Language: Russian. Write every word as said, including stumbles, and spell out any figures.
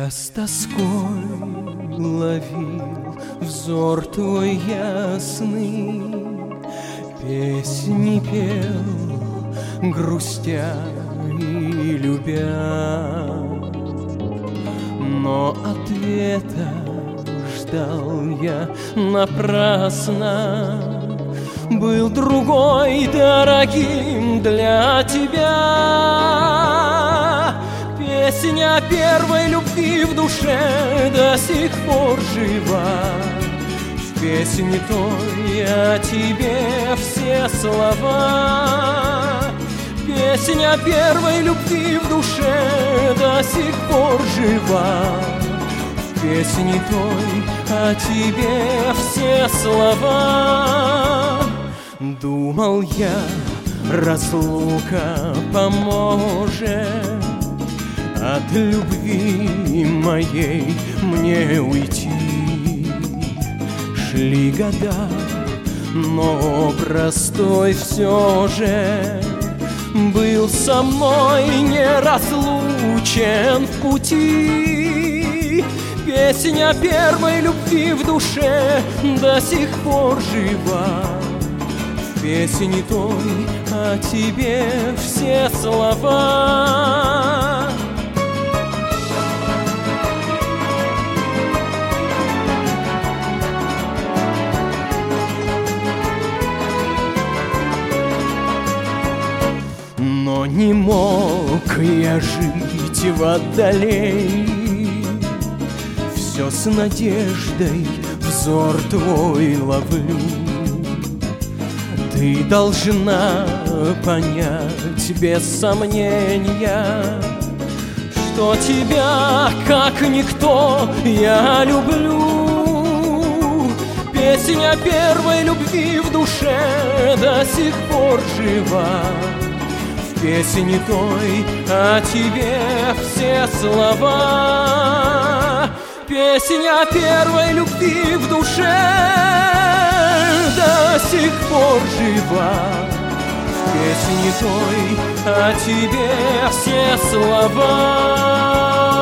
Я с тоской ловил взор твой ясный, песни пел, грустя и любя, но ответа ждал я напрасно. Был другой дорогим для тебя. Песня первой любви в душе до сих пор жива. В песне той о тебе все слова. Песня первой любви в душе до сих пор жива. В песне той о тебе все слова. Думал я, разлука поможет от любви моей мне уйти. Шли года, но простой все же был со мной неразлучен в пути. Песня первой любви в душе до сих пор жива. В песне той о тебе все слова. Но не мог я жить в отдалении, все с надеждой взор твой ловлю. Ты должна понять без сомнения, что тебя, как никто, я люблю. Песня первой любви в душе до сих пор жива. В песне той о тебе все слова. Песня первой любви в душе до сих пор жива. В песне той о тебе все слова.